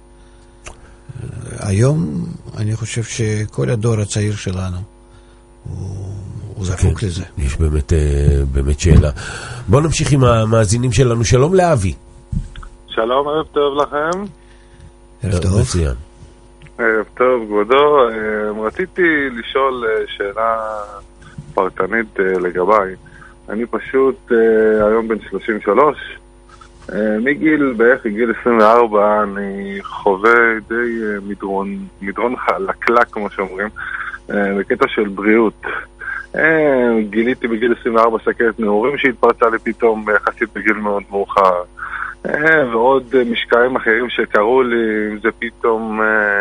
היום אני חושב שכל הדור הצעיר שלנו הוא, הוא זקוק כן, לזה. יש באמת, באמת שאלה. בואו נמשיך עם המאזינים שלנו. שלום לאבי. שלום, ערב טוב לכם. ערב טוב. מצוין. ערב טוב, כבודו. רציתי לשאול שאלה פרטנית לגביי. אני פשוט היום בן שלושים ושלוש. מגיל בערך גיל עשרים וארבע אני חווה די מדרון, מדרון חלקלק כמו שאומרים, בקטע של בריאות. גיליתי בגיל עשרים וארבע סכרת נעורים שהתפרצה לי פתאום יחסית בגיל מאוד מאוחר, ועוד משקעים אחרים שקראו לי, אם זה פתאום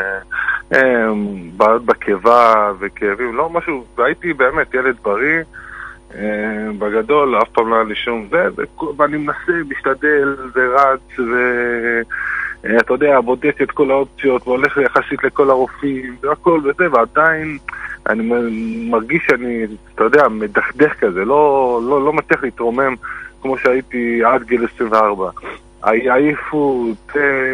בעיות בקיבה וכאבים, לא משהו, והייתי באמת ילד בריא בגדול, אף פעם לא היה לי שום זה, ואני מנסה, משתדל ורץ ואתה יודע, בודק את כל האופציות והולך יחסית לכל הרופאים והכל וזה, ועדיין אני מרגיש שאני, אתה יודע, מדכדך כזה, לא, לא, לא מצליח להתרומם כמו שהייתי עד גיל עשרים וארבע. העייפות,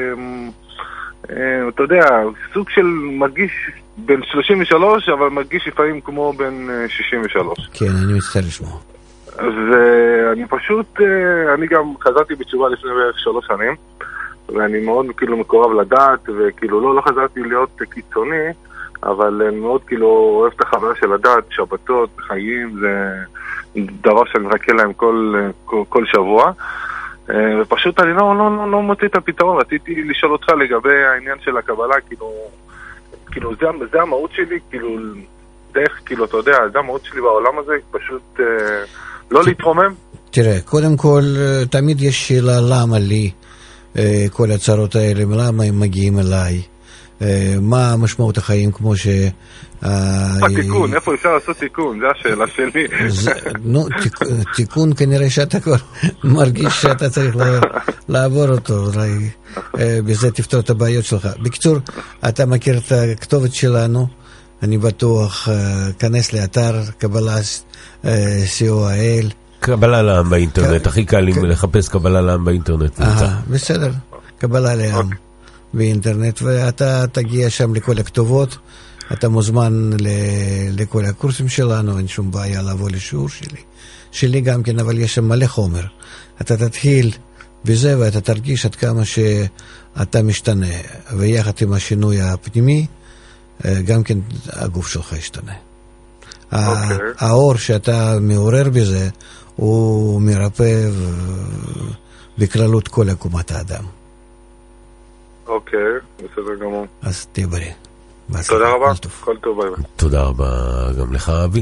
אתה יודע, סוג של מרגיש בן שלושים ושלוש, אבל מרגיש לפעמים כמו בן שישים ושלוש. כן, אני מצטער לשמוע. ואני פשוט, אני גם חזרתי בתשובה לפני בערך שלוש שנים, ואני מאוד כאילו מקורב לדעת, וכאילו לא, לא חזרתי להיות קיצוני, אבל אני מאוד כאילו אוהב את החוויה של לדעת, שבתות, חיים, זה דבר שאני מחכה להם כל, כל, כל שבוע. ופשוט אני לא, לא, לא, לא מוצא את הפתרון. רציתי לשאול אותך לגבי העניין של הקבלה, כאילו, כאילו זה, זה המהות שלי, כאילו, דרך, כאילו, אתה יודע, זה המהות שלי בעולם הזה, פשוט אה, לא להתרומם. תראה, קודם כל, תמיד יש שאלה למה לי אה, כל הצרות האלה, למה הם מגיעים אליי, אה, מה משמעות החיים כמו ש... התיקון, איפה אפשר לעשות תיקון? זה השאלה שלי. נו, תיקון כנראה שאתה כבר מרגיש שאתה צריך לעבור אותו, בזה תפתור את הבעיות שלך. בקיצור, אתה מכיר את הכתובת שלנו, אני בטוח, כנס לאתר קבלה סי או איי אל. קבלה לעם באינטרנט, הכי קל לחפש קבלה לעם באינטרנט. בסדר, קבלה לעם באינטרנט, ואתה תגיע שם לכל הכתובות, אתה מוזמן לכל הקורסים שלנו, אין שום בעיה לבוא לשיעור שלי. שלי גם כן, אבל יש שם מלא חומר. אתה תתחיל בזה ואתה תרגיש עד כמה שאתה משתנה, ויחד עם השינוי הפנימי, גם כן הגוף שלך ישתנה. Okay. האור שאתה מעורר בזה, הוא מרפא בכללות כל עקומת האדם. אוקיי, בסדר גמור. אז תהיה בריא. תודה רבה, כל טוב, ביי. תודה רבה גם לך, אבי.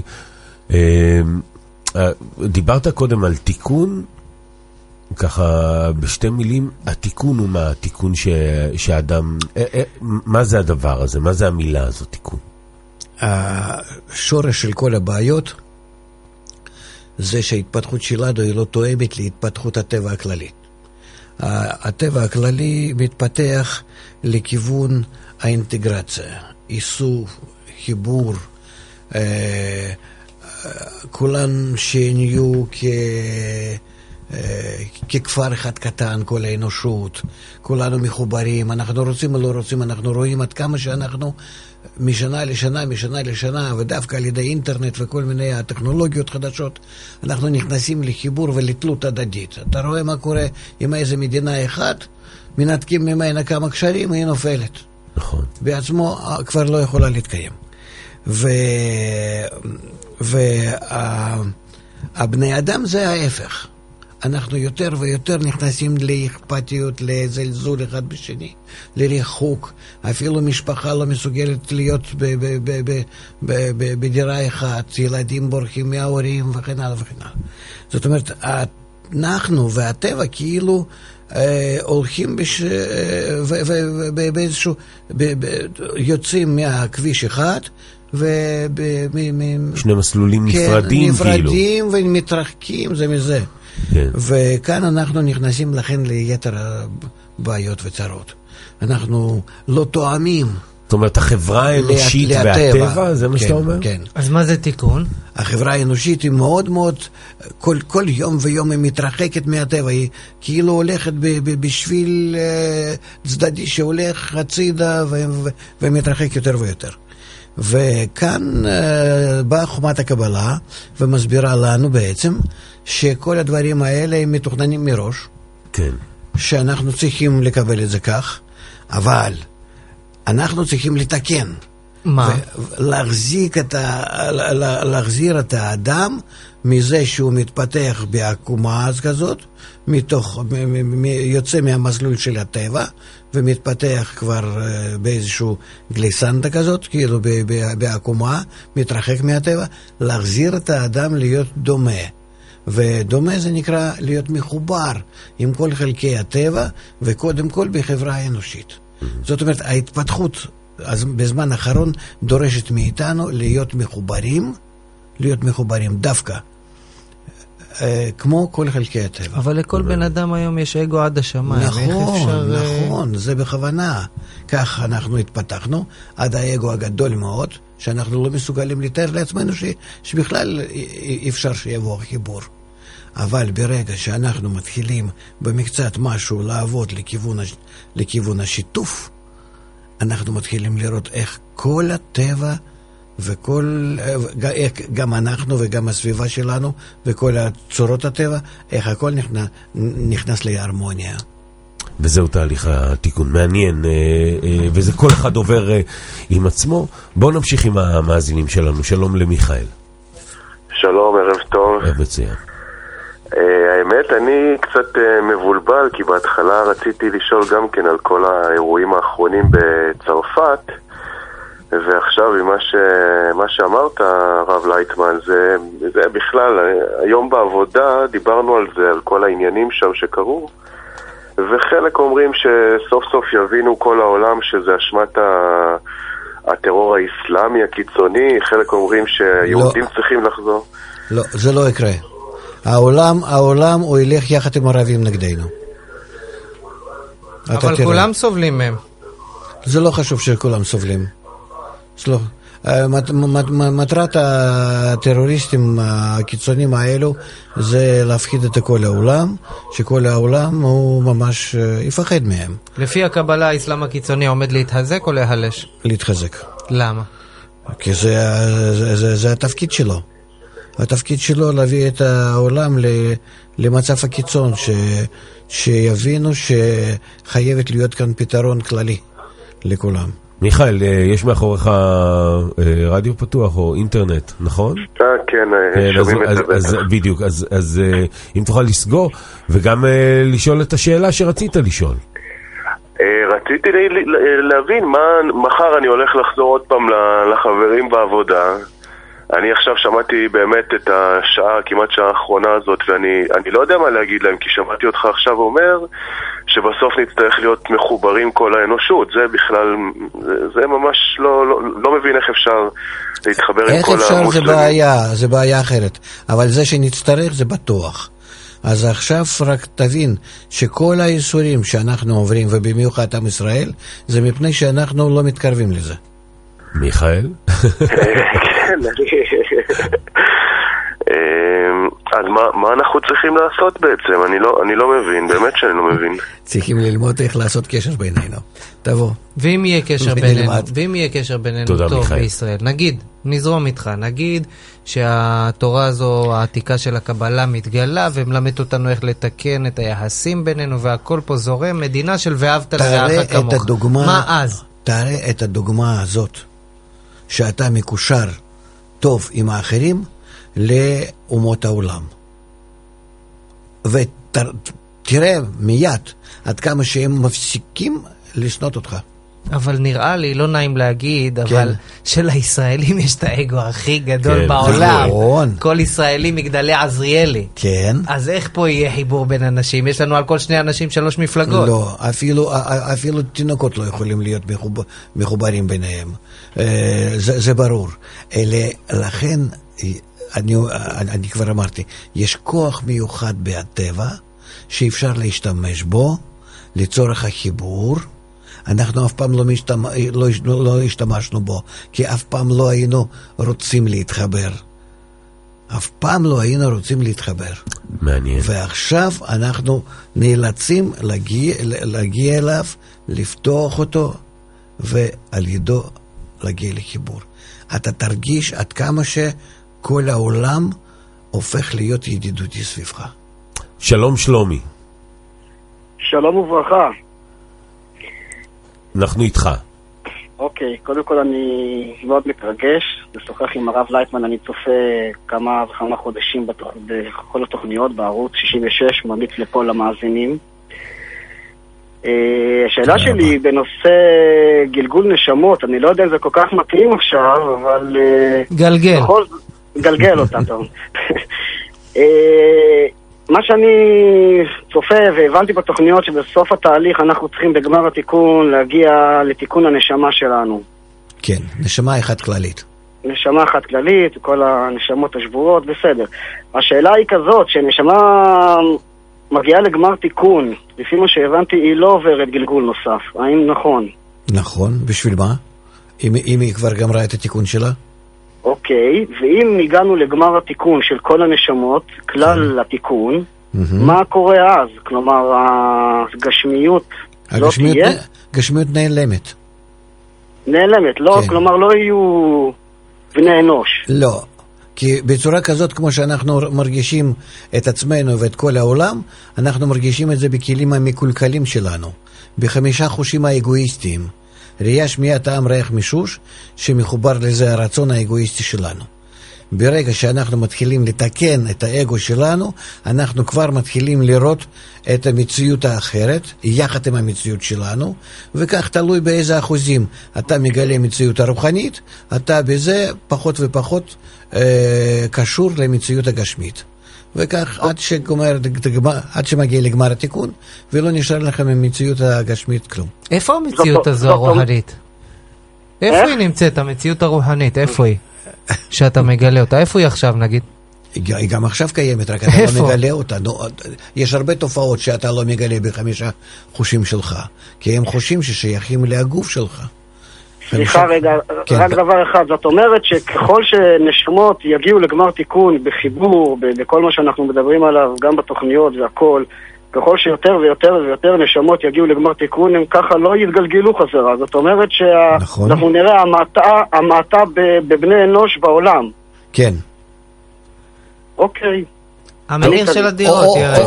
דיברת קודם על תיקון, ככה בשתי מילים, התיקון הוא מה? התיקון שהאדם, מה זה הדבר הזה? מה זה המילה הזו, תיקון? השורש של כל הבעיות זה שההתפתחות שלנו היא לא תואמת להתפתחות הטבע הכללי. הטבע הכללי מתפתח לכיוון האינטגרציה, איסוף, חיבור, כולן שנהיו כ... ככפר אחד קטן, כל האנושות, כולנו מחוברים, אנחנו רוצים או לא רוצים, אנחנו רואים עד כמה שאנחנו משנה לשנה, משנה לשנה, ודווקא על ידי אינטרנט וכל מיני הטכנולוגיות חדשות, אנחנו נכנסים לחיבור ולתלות הדדית. אתה רואה מה קורה עם איזה מדינה אחת, מנתקים ממנה כמה קשרים, היא נופלת. נכון. בעצמו כבר לא יכולה להתקיים. ו... והבני אדם זה ההפך. אנחנו יותר ויותר נכנסים לאכפתיות, לזלזול אחד בשני, לריחוק. אפילו משפחה לא מסוגלת להיות בדירה אחת, ילדים בורחים מההורים וכן הלאה וכן הלאה. זאת אומרת, אנחנו והטבע כאילו אה, הולכים בש... ובאיזשהו, יוצאים מהכביש אחד, שני מסלולים נפרדים, נפרדים ומתרחקים זה מזה. כן. וכאן אנחנו נכנסים לכן ליתר הבעיות וצרות. אנחנו לא תואמים. זאת אומרת, החברה האנושית והטבע, זה מה שאתה אומר? כן. אז מה זה תיקון? החברה האנושית היא מאוד מאוד, כל, כל יום ויום היא מתרחקת מהטבע, היא כאילו הולכת ב, ב, בשביל uh, צדדי שהולך הצידה ו, ו, ומתרחק יותר ויותר. וכאן uh, באה חומת הקבלה ומסבירה לנו בעצם שכל הדברים האלה הם מתוכננים מראש. כן. שאנחנו צריכים לקבל את זה כך, אבל אנחנו צריכים לתקן. מה? להחזיק את ה... להחזיר את האדם מזה שהוא מתפתח בעקומה אז כזאת, מתוך, יוצא מהמסלול של הטבע, ומתפתח כבר באיזשהו גליסנדה כזאת, כאילו בעקומה, מתרחק מהטבע, להחזיר את האדם להיות דומה. ודומה זה נקרא להיות מחובר עם כל חלקי הטבע, וקודם כל בחברה האנושית. זאת אומרת, ההתפתחות בזמן האחרון דורשת מאיתנו להיות מחוברים, להיות מחוברים דווקא, כמו כל חלקי הטבע. אבל לכל בן אדם היום יש אגו עד השמיים. נכון, נכון, זה בכוונה. כך אנחנו התפתחנו, עד האגו הגדול מאוד, שאנחנו לא מסוגלים לתאר לעצמנו שבכלל אפשר שיבוא חיבור. אבל ברגע שאנחנו מתחילים במקצת משהו לעבוד לכיוון, לכיוון השיתוף, אנחנו מתחילים לראות איך כל הטבע וכל, גם אנחנו וגם הסביבה שלנו וכל צורות הטבע, איך הכל נכנס, נכנס להרמוניה. וזהו תהליך התיקון. מעניין, וזה כל אחד עובר עם עצמו. בואו נמשיך עם המאזינים שלנו. שלום למיכאל. שלום, ערב טוב. ערב מצוין. האמת, אני קצת מבולבל, כי בהתחלה רציתי לשאול גם כן על כל האירועים האחרונים בצרפת, ועכשיו עם מה, ש... מה שאמרת, הרב לייטמן, זה... זה בכלל, היום בעבודה דיברנו על זה, על כל העניינים שם שקרו, וחלק אומרים שסוף סוף יבינו כל העולם שזה אשמת ה... הטרור האסלאמי הקיצוני, חלק אומרים שהיהודים לא. צריכים לחזור. לא, זה לא יקרה. העולם, העולם הוא ילך יחד עם ערבים נגדנו. אבל כולם סובלים מהם. זה לא חשוב שכולם סובלים. לא. מטרת הטרוריסטים הקיצוניים האלו זה להפחיד את כל העולם, שכל העולם הוא ממש יפחד מהם. לפי הקבלה, האסלאם הקיצוני עומד להתחזק או להיחלש? להתחזק. למה? כי זה, זה, זה, זה התפקיד שלו. התפקיד שלו להביא את העולם למצב הקיצון, ש, שיבינו שחייבת להיות כאן פתרון כללי לכולם. מיכאל, יש מאחוריך רדיו פתוח או אינטרנט, נכון? כן, שומעים את זה. בדיוק, אז אם תוכל לסגור וגם לשאול את השאלה שרצית לשאול. רציתי להבין מה, מחר אני הולך לחזור עוד פעם לחברים בעבודה. אני עכשיו שמעתי באמת את השעה, כמעט שעה האחרונה הזאת, ואני אני לא יודע מה להגיד להם, כי שמעתי אותך עכשיו אומר שבסוף נצטרך להיות מחוברים כל האנושות. זה בכלל, זה, זה ממש לא, לא, לא מבין איך אפשר להתחבר עם כל המוסלמים. איך אפשר? זה בעיה, זה בעיה אחרת. אבל זה שנצטרך זה בטוח. אז עכשיו רק תבין שכל האיסורים שאנחנו עוברים, ובמיוחד עם ישראל, זה מפני שאנחנו לא מתקרבים לזה. מיכאל? כן, אז מה אנחנו צריכים לעשות בעצם? אני לא מבין, באמת שאני לא מבין. צריכים ללמוד איך לעשות קשר בינינו. תבוא. ואם יהיה קשר בינינו, ואם יהיה קשר בינינו טוב בישראל, נגיד, נזרום איתך, נגיד שהתורה הזו, העתיקה של הקבלה מתגלה, ומלמד אותנו איך לתקן את היחסים בינינו, והכל פה זורם, מדינה של ואהבת לרעך כמוך. מה אז? תראה את הדוגמה הזאת, שאתה מקושר טוב עם האחרים לאומות העולם. ותראה מיד עד כמה שהם מפסיקים לשנות אותך. אבל נראה לי, לא נעים להגיד, כן. אבל של הישראלים יש את האגו הכי גדול כן. בעולם. נכון. כל ישראלי מגדלי עזריאלי. כן. אז איך פה יהיה חיבור בין אנשים? יש לנו על כל שני אנשים שלוש מפלגות. לא, אפילו, אפילו תינוקות לא יכולים להיות מחובר, מחוברים ביניהם. זה, זה ברור. אלה, לכן, אני, אני כבר אמרתי, יש כוח מיוחד בטבע, שאפשר להשתמש בו, לצורך החיבור. אנחנו אף פעם לא, משתמ... לא, לא השתמשנו בו, כי אף פעם לא היינו רוצים להתחבר. אף פעם לא היינו רוצים להתחבר. מעניין. ועכשיו אנחנו נאלצים להגיע, להגיע אליו, לפתוח אותו, ועל ידו להגיע לחיבור. אתה תרגיש עד כמה שכל העולם הופך להיות ידידותי סביבך. שלום שלומי. שלום וברכה. אנחנו איתך. אוקיי, קודם כל אני מאוד מתרגש לשוחח עם הרב לייטמן. אני צופה כמה וכמה חודשים בתוך, בכל התוכניות בערוץ שישים ושש, ממליץ לכל המאזינים. השאלה שלי בנושא גלגול נשמות, אני לא יודע אם זה כל כך מתאים עכשיו, אבל גלגל בכל... גלגל אותה טוב. מה שאני צופה והבנתי בתוכניות, שבסוף התהליך אנחנו צריכים בגמר התיקון להגיע לתיקון הנשמה שלנו. כן, נשמה אחת כללית. נשמה אחת כללית, כל הנשמות השבורות, בסדר. השאלה היא כזאת, שנשמה מגיעה לגמר תיקון, לפי מה שהבנתי, היא לא עוברת גלגול נוסף. האם נכון? נכון, בשביל מה? אם, אם היא כבר גמרה את התיקון שלה? אוקיי, ואם הגענו לגמר התיקון של כל הנשמות, כלל התיקון, מה קורה אז? כלומר, הגשמיות לא תהיה? הגשמיות נעלמת. נעלמת, לא, כלומר לא יהיו בני אנוש. לא, כי בצורה כזאת, כמו שאנחנו מרגישים את עצמנו ואת כל העולם, אנחנו מרגישים את זה בכלים המקולקלים שלנו, בחמישה חושים האגואיסטיים. ראייה, שמיעה, טעם, ריח, מישוש, שמחובר לזה הרצון האגואיסטי שלנו. ברגע שאנחנו מתחילים לתקן את האגו שלנו, אנחנו כבר מתחילים לראות את המציאות האחרת, יחד עם המציאות שלנו, וכך תלוי באיזה אחוזים. אתה מגלה מציאות הרוחנית, אתה בזה פחות ופחות אה, קשור למציאות הגשמית. וכך עד, שגומר, עד שמגיע לגמר התיקון, ולא נשאר לכם ממציאות הגשמית כלום. איפה המציאות הזו הרוחנית? איפה היא נמצאת, המציאות הרוחנית? איפה היא? שאתה מגלה אותה. איפה היא עכשיו, נגיד? היא גם עכשיו קיימת, רק אתה לא מגלה אותה. יש הרבה תופעות שאתה לא מגלה בחמישה חושים שלך, כי הם חושים ששייכים להגוף שלך. סליחה רגע, רק דבר אחד, זאת אומרת שככל שנשמות יגיעו לגמר תיקון בחיבור, בכל מה שאנחנו מדברים עליו, גם בתוכניות והכל, ככל שיותר ויותר ויותר נשמות יגיעו לגמר תיקון, הם ככה לא יתגלגלו חזרה. זאת אומרת שאנחנו נראה המעטה בבני אנוש בעולם. כן. אוקיי. המחיר של הדירות,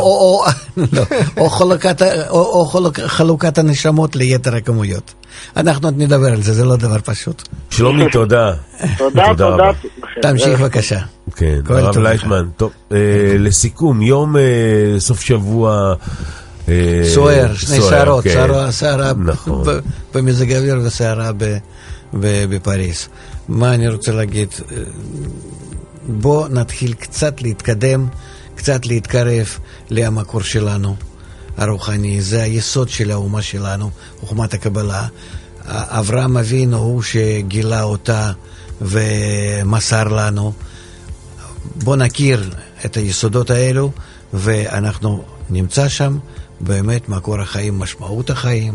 או חלוקת הנשמות ליתר הכמויות. אנחנו עוד נדבר על זה, זה לא דבר פשוט. שלומי, תודה. תודה, תודה. תמשיך בבקשה. כן, הרב לייטמן. טוב, לסיכום, יום סוף שבוע סוער, שני שערות, שערה במזג האוויר ושערה בפריז. מה אני רוצה להגיד? בוא נתחיל קצת להתקדם, קצת להתקרב למקור שלנו, הרוחני. זה היסוד של האומה שלנו, חוכמת הקבלה. אברהם אבינו הוא שגילה אותה ומסר לנו. בוא נכיר את היסודות האלו, ואנחנו נמצא שם באמת מקור החיים, משמעות החיים,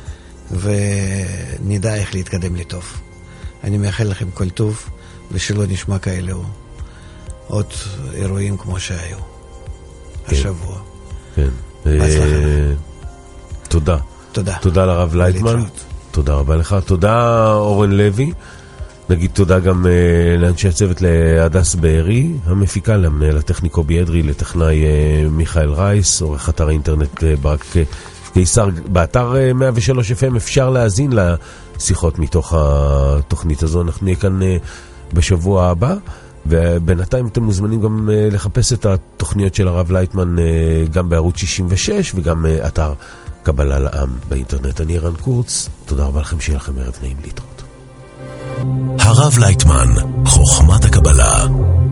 ונדע איך להתקדם לטוב. אני מאחל לכם כל טוב, ושלא נשמע כאלו עוד אירועים כמו שהיו השבוע. כן. תודה. תודה. תודה לרב לייטמן. תודה רבה לך. תודה אורן לוי. נגיד תודה גם לאנשי הצוות, להדס בארי המפיקה, למנהל הטכניקו ביאדרי, לטכנאי מיכאל רייס, עורך אתר האינטרנט ברק קיסר. באתר מאה ושלוש אף אם אפשר להאזין לשיחות מתוך התוכנית הזו. אנחנו נהיה כאן בשבוע הבא, ובינתיים אתם מוזמנים גם לחפש את התוכניות של הרב לייטמן גם בערוץ שישים ושש וגם אתר קבלה לעם באינטרנט. אני רן קורץ, תודה רבה לכם, שיהיה לכם ערב נעים, להתראות. הרב לייטמן, חוכמת הקבלה.